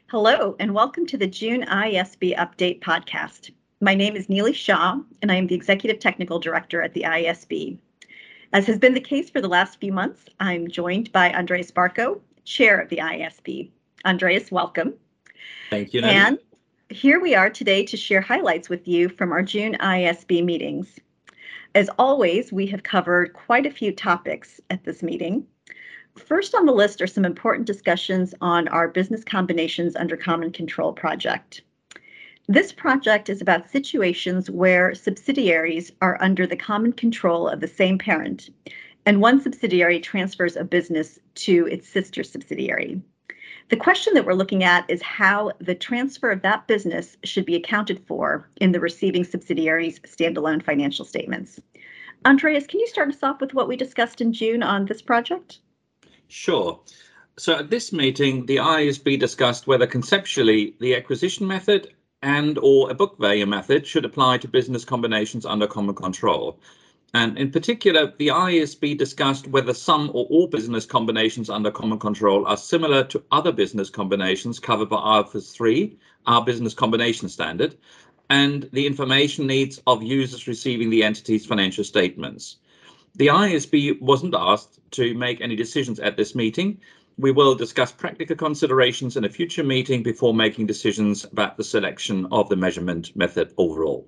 Hello, and welcome to the June IASB Update podcast. My name is Neely Shah, and I am the Executive Technical Director at the IASB. As has been the case for the last few months, I'm joined by Andreas Barco, Chair of the IASB. Andreas, welcome. Thank you, Neely. And here we are today to share highlights with you from our June IASB meetings. As always, we have covered quite a few topics at this meeting. First on the list are some important discussions on our Business Combinations Under Common Control project. This project is about situations where subsidiaries are under the common control of the same parent, and one subsidiary transfers a business to its sister subsidiary. The question that we're looking at is how the transfer of that business should be accounted for in the receiving subsidiary's standalone financial statements. Andreas, can you start us off with what we discussed in June on this project? Sure. So at this meeting, the IASB discussed whether conceptually the acquisition method and/or a book value method should apply to business combinations under common control. And in particular, the IASB discussed whether some or all business combinations under common control are similar to other business combinations covered by IFRS 3, our business combination standard, and the information needs of users receiving the entity's financial statements. The IASB wasn't asked to make any decisions at this meeting. We will discuss practical considerations in a future meeting before making decisions about the selection of the measurement method overall.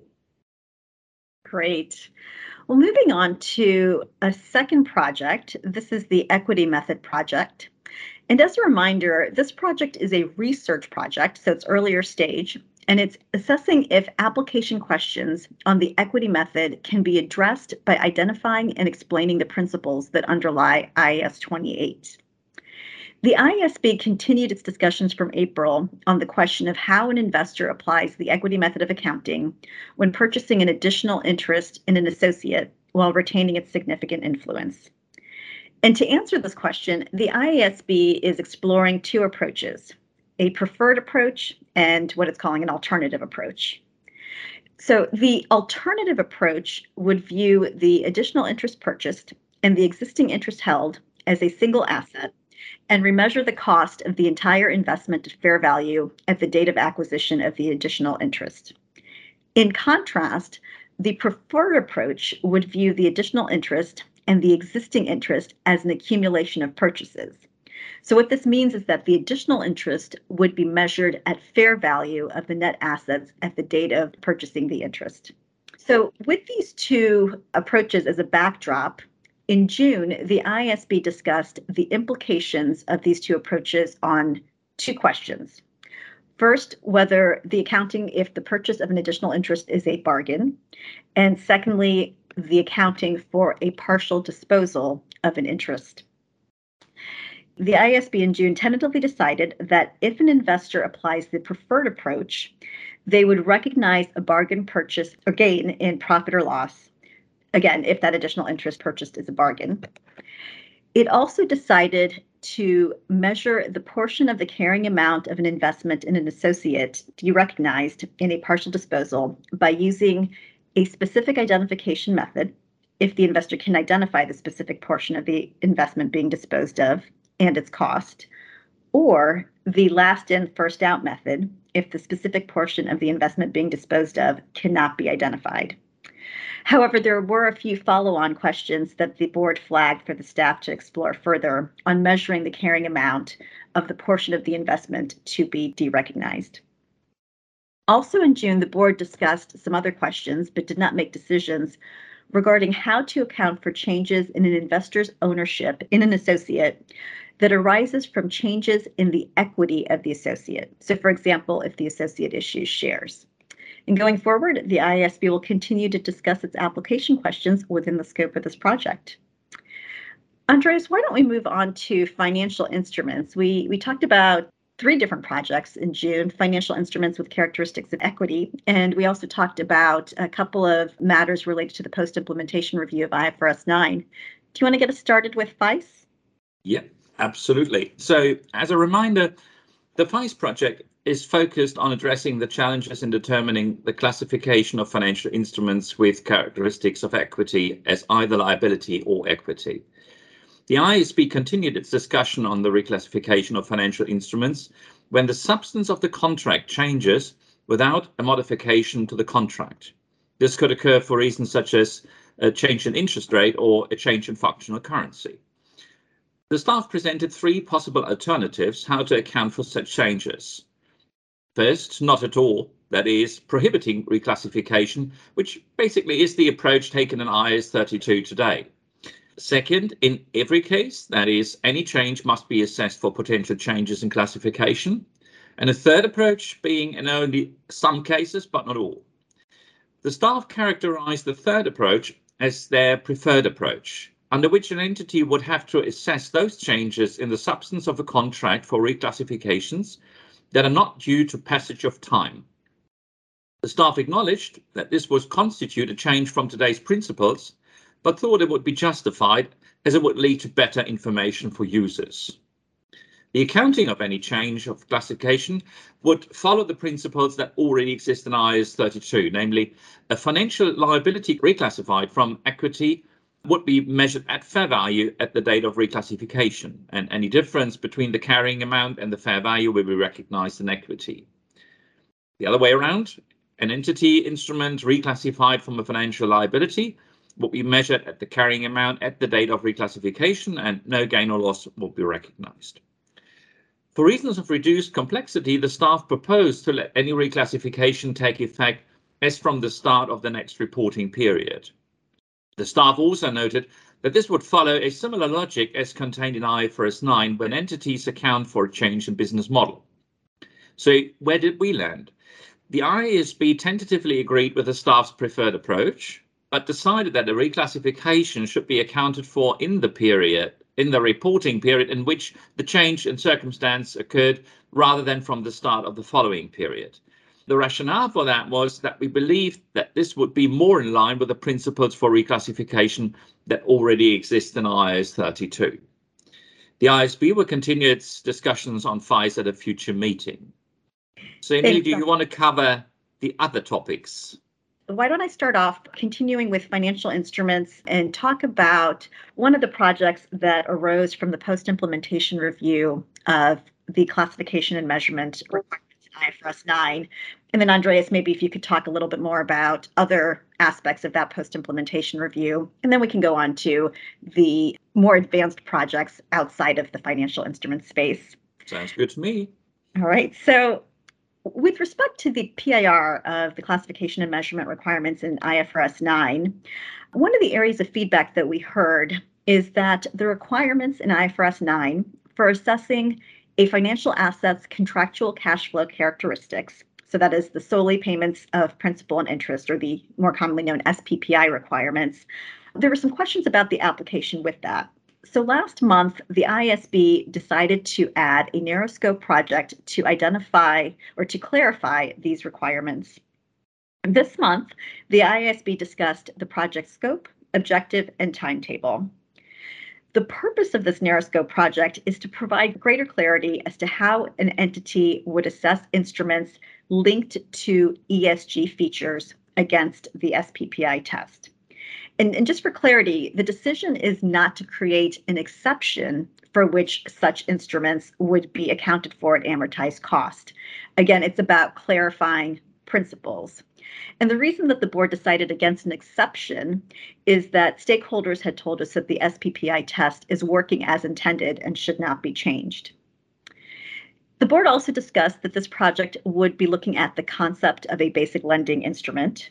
Great. Well, moving on to a second project, this is the Equity Method project. And as a reminder, this project is a research project, so it's earlier stage, and it's assessing if application questions on the equity method can be addressed by identifying and explaining the principles that underlie IAS 28. The IASB continued its discussions from April on the question of how an investor applies the equity method of accounting when purchasing an additional interest in an associate while retaining its significant influence. And to answer this question, the IASB is exploring two approaches, a preferred approach and what it's calling an alternative approach. So the alternative approach would view the additional interest purchased and the existing interest held as a single asset and remeasure the cost of the entire investment to fair value at the date of acquisition of the additional interest. In contrast, the preferred approach would view the additional interest and the existing interest as an accumulation of purchases. So what this means is that the additional interest would be measured at fair value of the net assets at the date of purchasing the interest. So with these two approaches as a backdrop, in June, the IASB discussed the implications of these two approaches on two questions. First, whether the accounting if the purchase of an additional interest is a bargain, and secondly, the accounting for a partial disposal of an interest. The IASB in June tentatively decided that if an investor applies the preferred approach, they would recognize a bargain purchase or gain in profit or loss, again, if that additional interest purchased is a bargain. It also decided to measure the portion of the carrying amount of an investment in an associate to be recognized in a partial disposal by using a specific identification method if the investor can identify the specific portion of the investment being disposed of and its cost, or the last in, first out method if the specific portion of the investment being disposed of cannot be identified. However, there were a few follow-on questions that the board flagged for the staff to explore further on measuring the carrying amount of the portion of the investment to be derecognized. Also in June, the board discussed some other questions but did not make decisions regarding how to account for changes in an investor's ownership in an associate that arises from changes in the equity of the associate. So for example, if the associate issues shares. And going forward, the IASB will continue to discuss its application questions within the scope of this project. Andreas, why don't we move on to financial instruments? We talked about three different projects in June, financial instruments with characteristics of equity, and we also talked about a couple of matters related to the post-implementation review of IFRS 9. Do you want to get us started with FICE? Yeah, absolutely. So as a reminder, the FICE project is focused on addressing the challenges in determining the classification of financial instruments with characteristics of equity as either liability or equity. The IASB continued its discussion on the reclassification of financial instruments when the substance of the contract changes without a modification to the contract. This could occur for reasons such as a change in interest rate or a change in functional currency. The staff presented three possible alternatives how to account for such changes. First, not at all, that is, prohibiting reclassification, which basically is the approach taken in IAS 32 today. Second, in every case, that is, any change must be assessed for potential changes in classification. And a third approach being in only some cases, but not all. The staff characterized the third approach as their preferred approach, under which an entity would have to assess those changes in the substance of a contract for reclassifications that are not due to passage of time. The staff acknowledged that this would constitute a change from today's principles, but thought it would be justified as it would lead to better information for users. The accounting of any change of classification would follow the principles that already exist in IAS 32, namely a financial liability reclassified from equity would be measured at fair value at the date of reclassification, and any difference between the carrying amount and the fair value will be recognized in equity. The other way around, an entity instrument reclassified from a financial liability will be measured at the carrying amount at the date of reclassification, and no gain or loss will be recognized. For reasons of reduced complexity, the staff proposed to let any reclassification take effect as from the start of the next reporting period. The staff also noted that this would follow a similar logic as contained in IFRS 9 when entities account for a change in business model. So where did we land? The IASB tentatively agreed with the staff's preferred approach, but decided that the reclassification should be accounted for in the reporting period in which the change in circumstance occurred rather than from the start of the following period. The rationale for that was that we believed that this would be more in line with the principles for reclassification that already exist in IAS 32. The IASB will continue its discussions on FIs at a future meeting. So Emily, do you want to cover the other topics? Why don't I start off continuing with financial instruments and talk about one of the projects that arose from the post-implementation review of the classification and measurement requirements in IFRS 9. And then Andreas, maybe if you could talk a little bit more about other aspects of that post-implementation review, and then we can go on to the more advanced projects outside of the financial instrument space. Sounds good to me. All right, so with respect to the PIR of the classification and measurement requirements in IFRS 9, one of the areas of feedback that we heard is that the requirements in IFRS 9 for assessing a financial asset's contractual cash flow characteristics, so that is the solely payments of principal and interest, or the more commonly known SPPI requirements, there were some questions about the application with that. So last month, the IASB decided to add a narrow scope project to identify or to clarify these requirements. This month, the IASB discussed the project scope, objective, and timetable. The purpose of this narrow scope project is to provide greater clarity as to how an entity would assess instruments linked to ESG features against the SPPI test. And just for clarity, the decision is not to create an exception for which such instruments would be accounted for at amortized cost. Again, it's about clarifying principles. And the reason that the board decided against an exception is that stakeholders had told us that the SPPI test is working as intended and should not be changed. The board also discussed that this project would be looking at the concept of a basic lending instrument.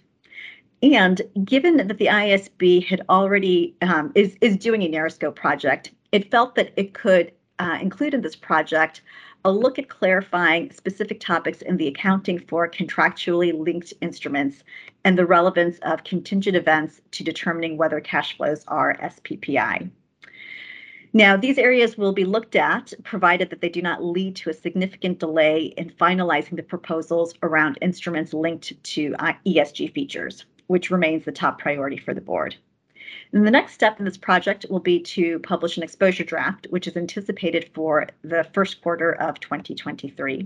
And given that the IASB had already is doing a narrow scope project, it felt that it could include in this project a look at clarifying specific topics in the accounting for contractually linked instruments and the relevance of contingent events to determining whether cash flows are SPPI. Now, these areas will be looked at, provided that they do not lead to a significant delay in finalizing the proposals around instruments linked to ESG features, which remains the top priority for the board. And the next step in this project will be to publish an exposure draft, which is anticipated for the first quarter of 2023.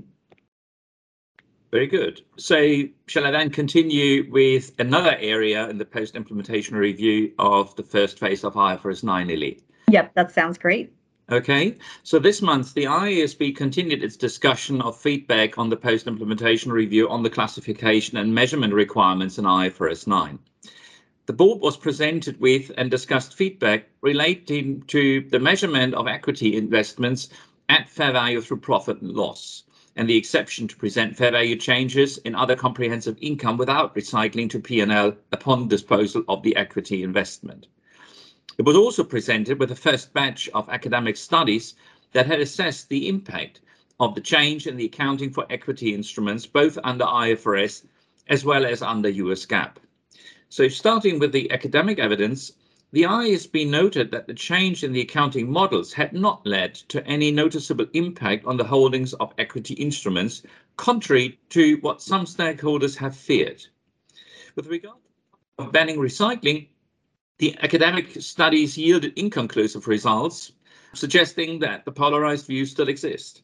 Very good. So shall I then continue with another area in the post-implementation review of the first phase of IFRS 9, Lily? Yep, that sounds great. Okay, so this month the IASB continued its discussion of feedback on the post-implementation review on the classification and measurement requirements in IFRS 9. The board was presented with and discussed feedback relating to the measurement of equity investments at fair value through profit and loss, and the exception to present fair value changes in other comprehensive income without recycling to P&L upon disposal of the equity investment. It was also presented with the first batch of academic studies that had assessed the impact of the change in the accounting for equity instruments, both under IFRS as well as under US GAAP. So starting with the academic evidence, the IASB noted that the change in the accounting models had not led to any noticeable impact on the holdings of equity instruments, contrary to what some stakeholders have feared. With regard to banning recycling, the academic studies yielded inconclusive results, suggesting that the polarized views still exist.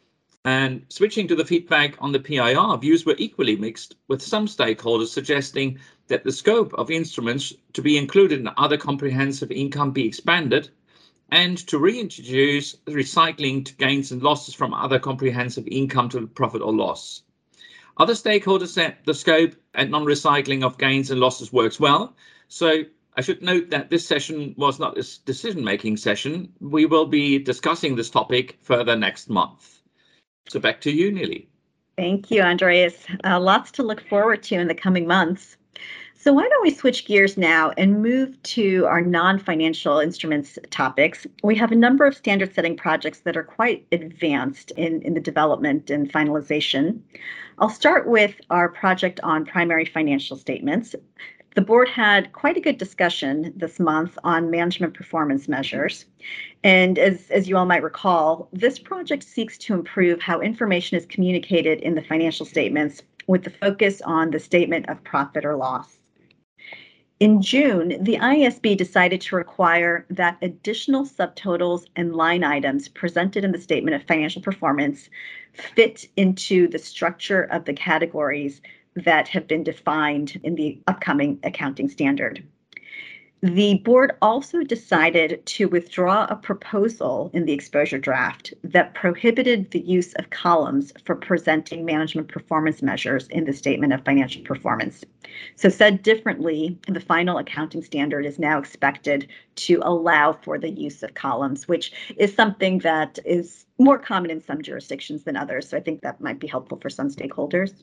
And switching to the feedback on the PIR, views were equally mixed, with some stakeholders suggesting that the scope of instruments to be included in other comprehensive income be expanded and to reintroduce recycling to gains and losses from other comprehensive income to profit or loss. Other stakeholders said the scope and non-recycling of gains and losses works well. So I should note that this session was not a decision-making session. We will be discussing this topic further next month. So back to you, Nili. Thank you, Andreas. Lots to look forward to in the coming months. So why don't we switch gears now and move to our non-financial instruments topics. We have a number of standard-setting projects that are quite advanced in the development and finalization. I'll start with our project on primary financial statements. The board had quite a good discussion this month on management performance measures. And as you all might recall, this project seeks to improve how information is communicated in the financial statements with the focus on the statement of profit or loss. In June, the IASB decided to require that additional subtotals and line items presented in the statement of financial performance fit into the structure of the categories that have been defined in the upcoming accounting standard. The board also decided to withdraw a proposal in the exposure draft that prohibited the use of columns for presenting management performance measures in the statement of financial performance. So said differently, the final accounting standard is now expected to allow for the use of columns, which is something that is more common in some jurisdictions than others. So I think that might be helpful for some stakeholders.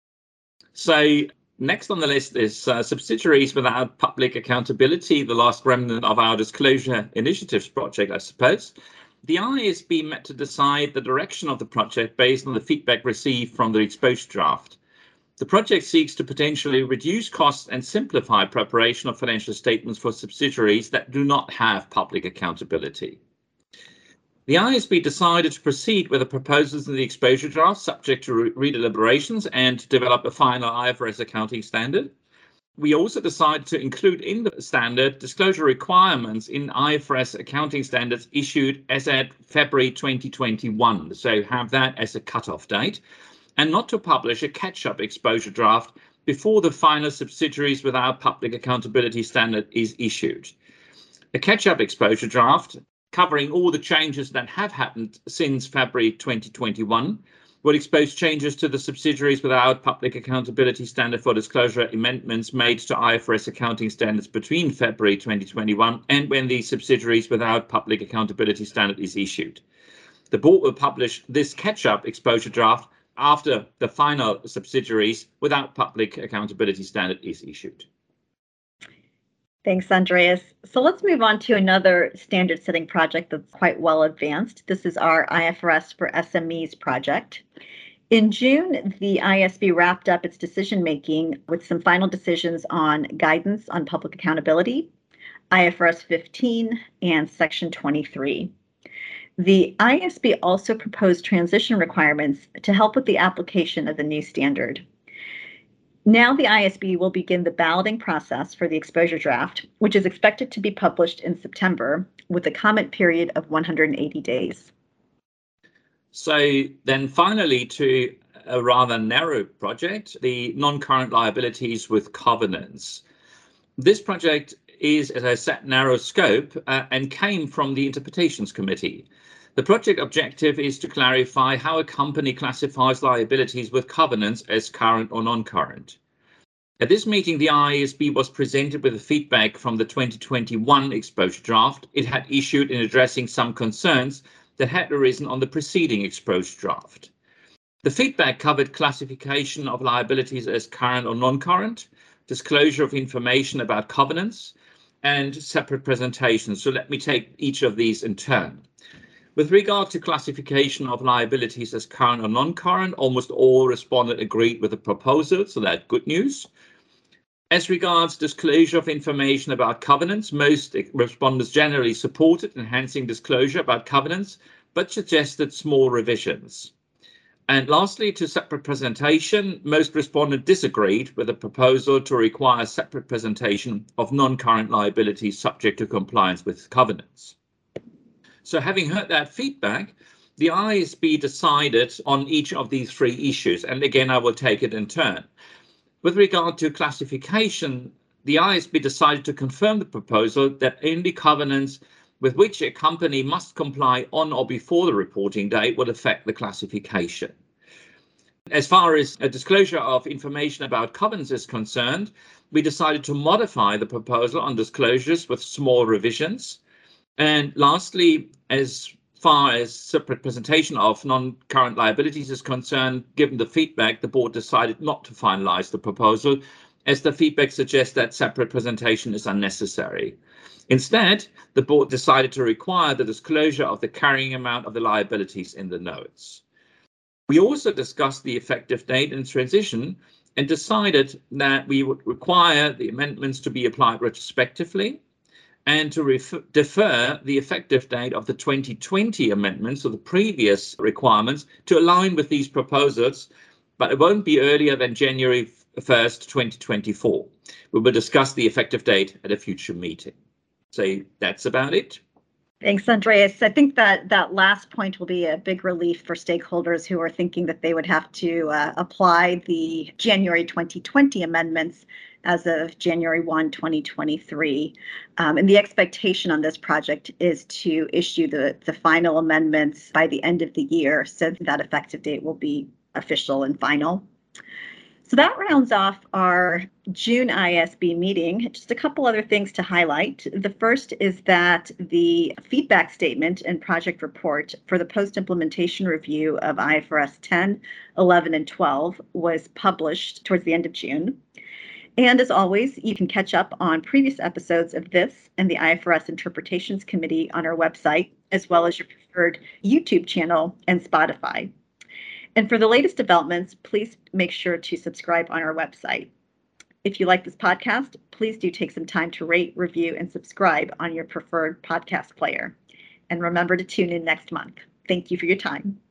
So next on the list is subsidiaries without public accountability, the last remnant of our disclosure initiatives project, I suppose. The IASB met to decide the direction of the project based on the feedback received from the exposure draft. The project seeks to potentially reduce costs and simplify preparation of financial statements for subsidiaries that do not have public accountability. The IASB decided to proceed with the proposals in the exposure draft subject to redeliberations and to develop a final IFRS accounting standard. We also decided to include in the standard disclosure requirements in IFRS accounting standards issued as at February 2021. So have that as a cutoff date, and not to publish a catch-up exposure draft before the final subsidiaries without public accountability standard is issued. A catch-up exposure draft covering all the changes that have happened since February 2021, will expose changes to the subsidiaries without public accountability standard for disclosure amendments made to IFRS accounting standards between February 2021 and when the subsidiaries without public accountability standard is issued. The board will publish this catch-up exposure draft after the final subsidiaries without public accountability standard is issued. Thanks, Andreas. So let's move on to another standard setting project that's quite well advanced. This is our IFRS for SMEs project. In June, the IASB wrapped up its decision making with some final decisions on guidance on public accountability, IFRS 15, and Section 23. The IASB also proposed transition requirements to help with the application of the new standard. Now the IASB will begin the balloting process for the exposure draft, which is expected to be published in September with a comment period of 180 days. So then finally to a rather narrow project, the non-current liabilities with covenants. This project is, as I said, narrow scope and came from the Interpretations Committee. The project objective is to clarify how a company classifies liabilities with covenants as current or non-current. At this meeting, the IASB was presented with the feedback from the 2021 exposure draft it had issued in addressing some concerns that had arisen on the preceding exposure draft. The feedback covered classification of liabilities as current or non-current, disclosure of information about covenants, and separate presentations. So let me take each of these in turn. With regard to classification of liabilities as current or non-current, almost all respondents agreed with the proposal, so that's good news. As regards disclosure of information about covenants, most respondents generally supported enhancing disclosure about covenants, but suggested small revisions. And lastly, to separate presentation, most respondents disagreed with the proposal to require separate presentation of non-current liabilities subject to compliance with covenants. So having heard that feedback, the IASB decided on each of these three issues. And again, I will take it in turn. With regard to classification, the IASB decided to confirm the proposal that only covenants with which a company must comply on or before the reporting date would affect the classification. As far as a disclosure of information about covenants is concerned, we decided to modify the proposal on disclosures with small revisions. And lastly, as far as separate presentation of non-current liabilities is concerned, given the feedback, the board decided not to finalize the proposal, as the feedback suggests that separate presentation is unnecessary. Instead, the board decided to require the disclosure of the carrying amount of the liabilities in the notes. We also discussed the effective date and transition and decided that we would require the amendments to be applied retrospectively and to defer the effective date of the 2020 amendments, so the previous requirements, to align with these proposals, but it won't be earlier than January 1st, 2024. We will discuss the effective date at a future meeting. So that's about it. Thanks, Andreas. I think that last point will be a big relief for stakeholders who are thinking that they would have to apply the January 2020 amendments as of January 1, 2023. And the expectation on this project is to issue the final amendments by the end of the year, so that effective date will be official and final. So that rounds off our June IASB meeting. Just a couple other things to highlight. The first is that the feedback statement and project report for the post-implementation review of IFRS 10, 11, and 12 was published towards the end of June. And as always, you can catch up on previous episodes of this and the IFRS Interpretations Committee on our website, as well as your preferred YouTube channel and Spotify. And for the latest developments, please make sure to subscribe on our website. If you like this podcast, please do take some time to rate, review, and subscribe on your preferred podcast player. And remember to tune in next month. Thank you for your time.